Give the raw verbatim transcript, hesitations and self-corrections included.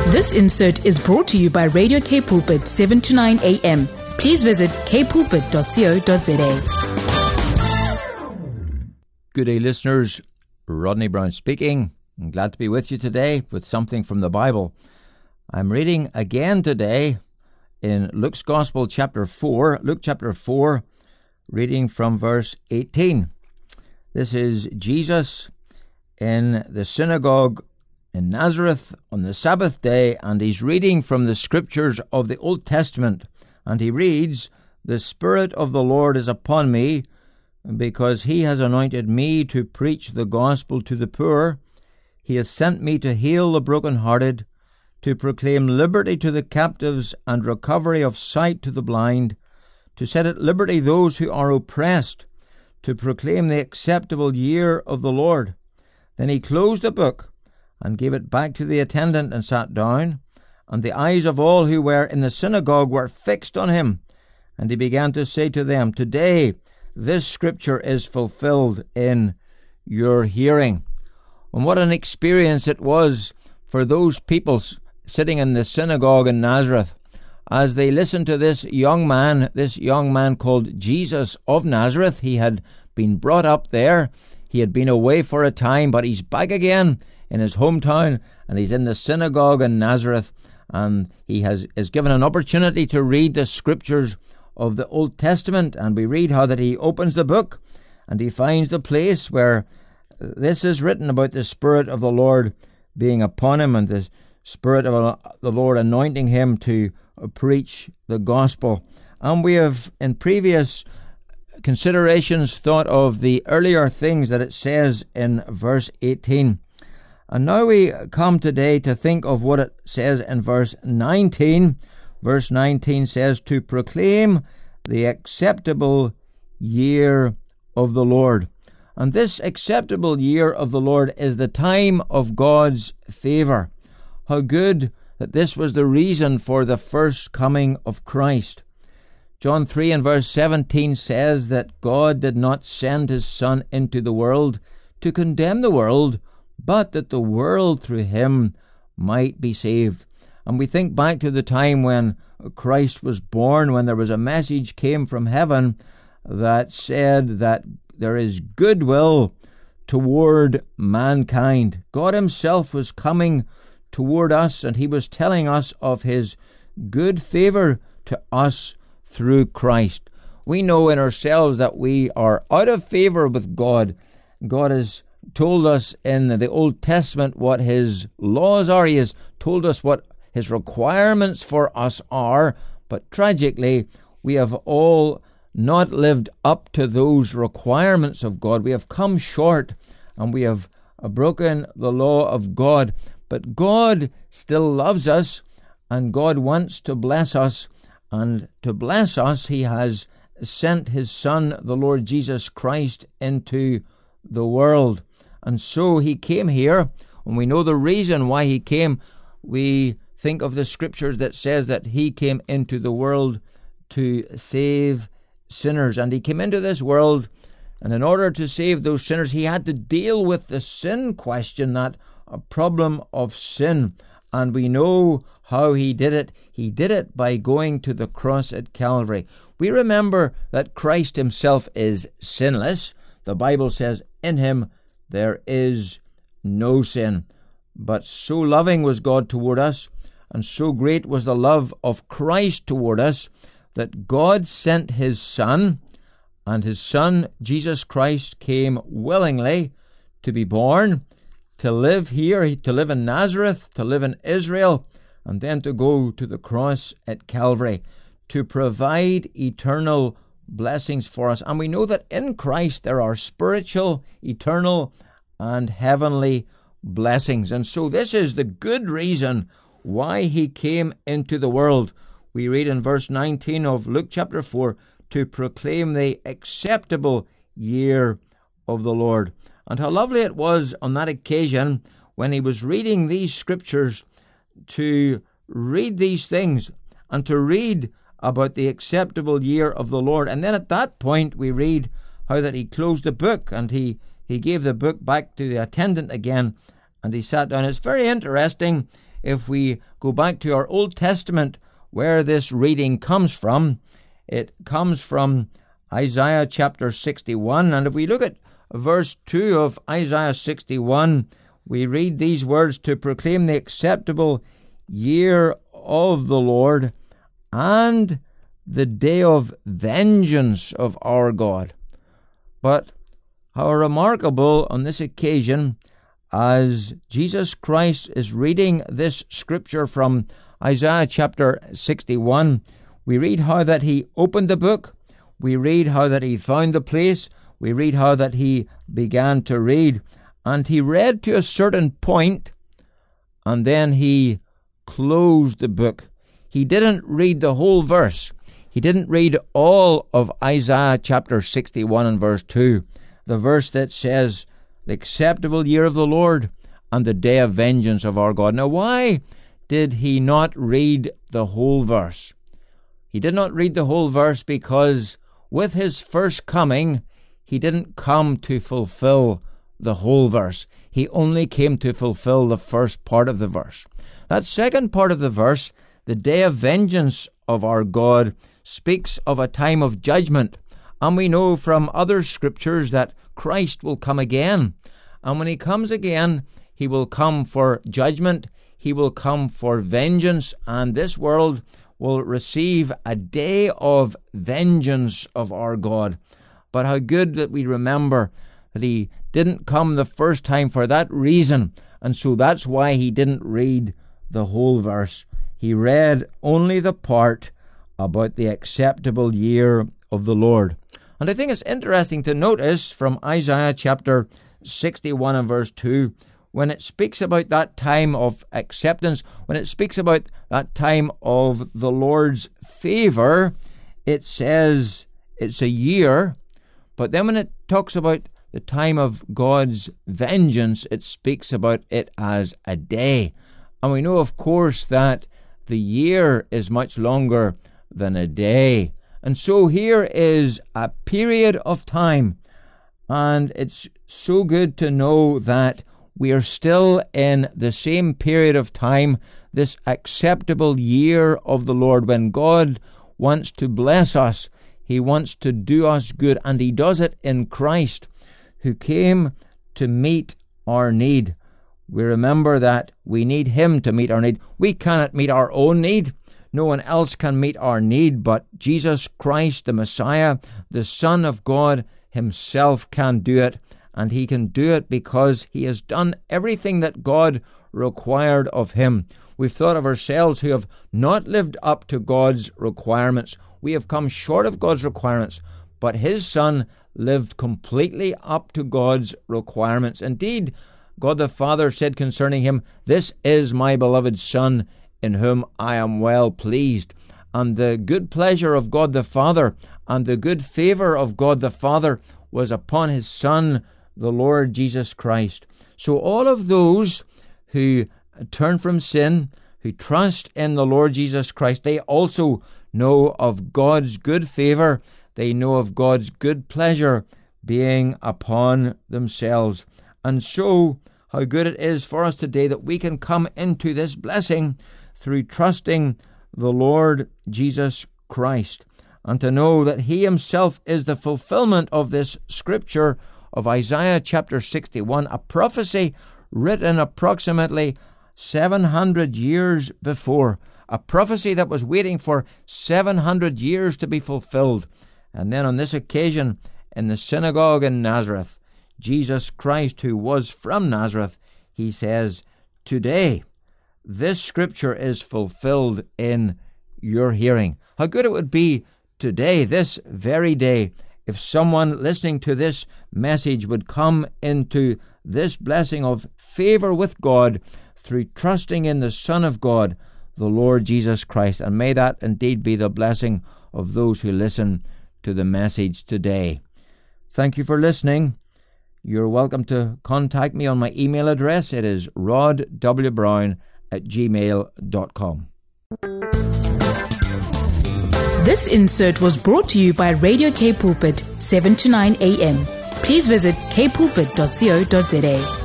This insert is brought to you by Radio K Pulpit, seven to nine a.m. Please visit k pulpit dot co dot za. Good day, listeners. Rodney Brown speaking. I'm glad to be with you today with something from the Bible. I'm reading again today in Luke's Gospel, chapter four. Luke chapter four, reading from verse eighteen. This is Jesus in the synagogue in Nazareth on the Sabbath day, and he's reading from the scriptures of the Old Testament. And he reads, "The Spirit of the Lord is upon me, because he has anointed me to preach the gospel to the poor. He has sent me to heal the brokenhearted, to proclaim liberty to the captives and recovery of sight to the blind, to set at liberty those who are oppressed, to proclaim the acceptable year of the Lord." Then he closed the book and gave it back to the attendant and sat down. And the eyes of all who were in the synagogue were fixed on him. And he began to say to them, "Today this scripture is fulfilled in your hearing." And what an experience it was for those people sitting in the synagogue in Nazareth as they listened to this young man, this young man called Jesus of Nazareth. He had been brought up there. He had been away for a time, but he's back again in his hometown, and he's in the synagogue in Nazareth, and he has is given an opportunity to read the scriptures of the Old Testament. And we read how that he opens the book and he finds the place where this is written about the Spirit of the Lord being upon him, and the Spirit of the Lord anointing him to preach the gospel. And we have in previous considerations thought of the earlier things that it says in verse eighteen. And now we come today to think of what it says in verse nineteen. Verse nineteen says, "To proclaim the acceptable year of the Lord." And this acceptable year of the Lord is the time of God's favour. How good that this was the reason for the first coming of Christ. John three and verse seventeen says that God did not send his Son into the world to condemn the world, but that the world through him might be saved. And we think back to the time when Christ was born, when there was a message came from heaven that said that there is goodwill toward mankind. God himself was coming toward us, and he was telling us of his good favour to us through Christ. We know in ourselves that we are out of favour with God. God has told us in the Old Testament what his laws are. He has told us what his requirements for us are, but tragically we have all not lived up to those requirements of God. We have come short and we have broken the law of God, but God still loves us, and God wants to bless us, and to bless us he has sent his Son, the Lord Jesus Christ, into the world. And so he came here, and we know the reason why he came. We think of the scriptures that says that he came into the world to save sinners. And he came into this world, and in order to save those sinners, he had to deal with the sin question, that a problem of sin. And we know how he did it. He did it by going to the cross at Calvary. We remember that Christ himself is sinless. The Bible says in him there is no sin. But so loving was God toward us, and so great was the love of Christ toward us, that God sent his Son, and his Son, Jesus Christ, came willingly to be born, to live here, to live in Nazareth, to live in Israel, and then to go to the cross at Calvary, to provide eternal blessings for us. And we know that in Christ there are spiritual, eternal, and heavenly blessings. And so this is the good reason why he came into the world. We read in verse nineteen of Luke chapter four, "To proclaim the acceptable year of the Lord." And how lovely it was on that occasion when he was reading these scriptures, to read these things and to read about the acceptable year of the Lord. And then at that point we read how that he closed the book, and he, he gave the book back to the attendant again, and he sat down. It's very interesting if we go back to our Old Testament, where this reading comes from, it comes from Isaiah chapter sixty-one. And if we look at verse two of Isaiah sixty-one, we read these words, to proclaim the acceptable year of the Lord and the day of vengeance of our God. But how remarkable on this occasion, as Jesus Christ is reading this scripture from Isaiah chapter sixty-one, we read how that he opened the book, we read how that he found the place, we read how that he began to read, and he read to a certain point, and then he closed the book. He didn't read the whole verse. He didn't read all of Isaiah chapter sixty-one and verse two, the verse that says, the acceptable year of the Lord and the day of vengeance of our God. Now, why did he not read the whole verse? He did not read the whole verse because with his first coming, he didn't come to fulfill the whole verse. He only came to fulfill the first part of the verse. That second part of the verse, the day of vengeance of our God, speaks of a time of judgment. And we know from other scriptures that Christ will come again. And when he comes again, he will come for judgment. He will come for vengeance. And this world will receive a day of vengeance of our God. But how good that we remember that he didn't come the first time for that reason. And so that's why he didn't read the whole verse. He read only the part about the acceptable year of the Lord. And I think it's interesting to notice from Isaiah chapter sixty-one and verse two, when it speaks about that time of acceptance, when it speaks about that time of the Lord's favor, it says it's a year. But then when it talks about the time of God's vengeance, it speaks about it as a day. And we know, of course, that the year is much longer than a day. And so here is a period of time, and it's so good to know that we are still in the same period of time, this acceptable year of the Lord, when God wants to bless us. He wants to do us good, and he does it in Christ, who came to meet our need. We remember that we need him to meet our need. We cannot meet our own need. No one else can meet our need, but Jesus Christ, the Messiah, the Son of God himself, can do it. And he can do it because he has done everything that God required of him. We've thought of ourselves who have not lived up to God's requirements. We have come short of God's requirements, but his Son lived completely up to God's requirements. Indeed, God the Father said concerning him, "This is my beloved Son, in whom I am well pleased." And the good pleasure of God the Father and the good favor of God the Father was upon his Son, the Lord Jesus Christ. So all of those who turn from sin, who trust in the Lord Jesus Christ, they also know of God's good favor. They know of God's good pleasure being upon themselves. And so, how good it is for us today that we can come into this blessing through trusting the Lord Jesus Christ, and to know that he himself is the fulfillment of this scripture of Isaiah chapter sixty-one, a prophecy written approximately seven hundred years before, a prophecy that was waiting for seven hundred years to be fulfilled. And then on this occasion, in the synagogue in Nazareth, Jesus Christ, who was from Nazareth, he says, "Today, this scripture is fulfilled in your hearing." How good it would be today, this very day, if someone listening to this message would come into this blessing of favor with God through trusting in the Son of God, the Lord Jesus Christ. And may that indeed be the blessing of those who listen to the message today. Thank you for listening. You're welcome to contact me on my email address. It is rod w brown at gmail dot com. This insert was brought to you by Radio K Pulpit, seven to nine a.m. Please visit k pulpit dot co dot za.